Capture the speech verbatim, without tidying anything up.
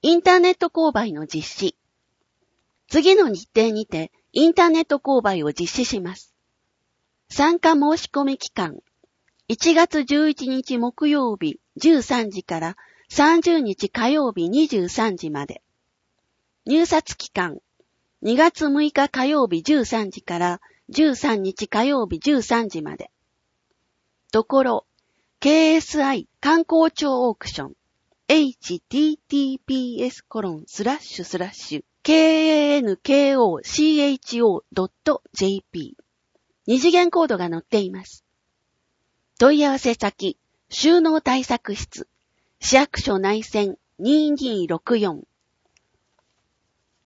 インターネット購買の実施。次の日程にてインターネット購買を実施します。参加申し込み期間。いちがつじゅういちにち木曜日じゅうさんじからさんじゅうにち火曜日にじゅうさんじまで。入札期間。にがつむいか火曜日じゅうさんじからじゅうさんにち火曜日じゅうさんじまで。ところ、ケーエスアイ 観光庁オークション エイチティーティーピーエスコロンスラッシュスラッシュケーエヌケーオーシーエイチオードットジェーピー 二次元コードが載っています。問い合わせ先、収納対策室、市役所内線にーにーろくよん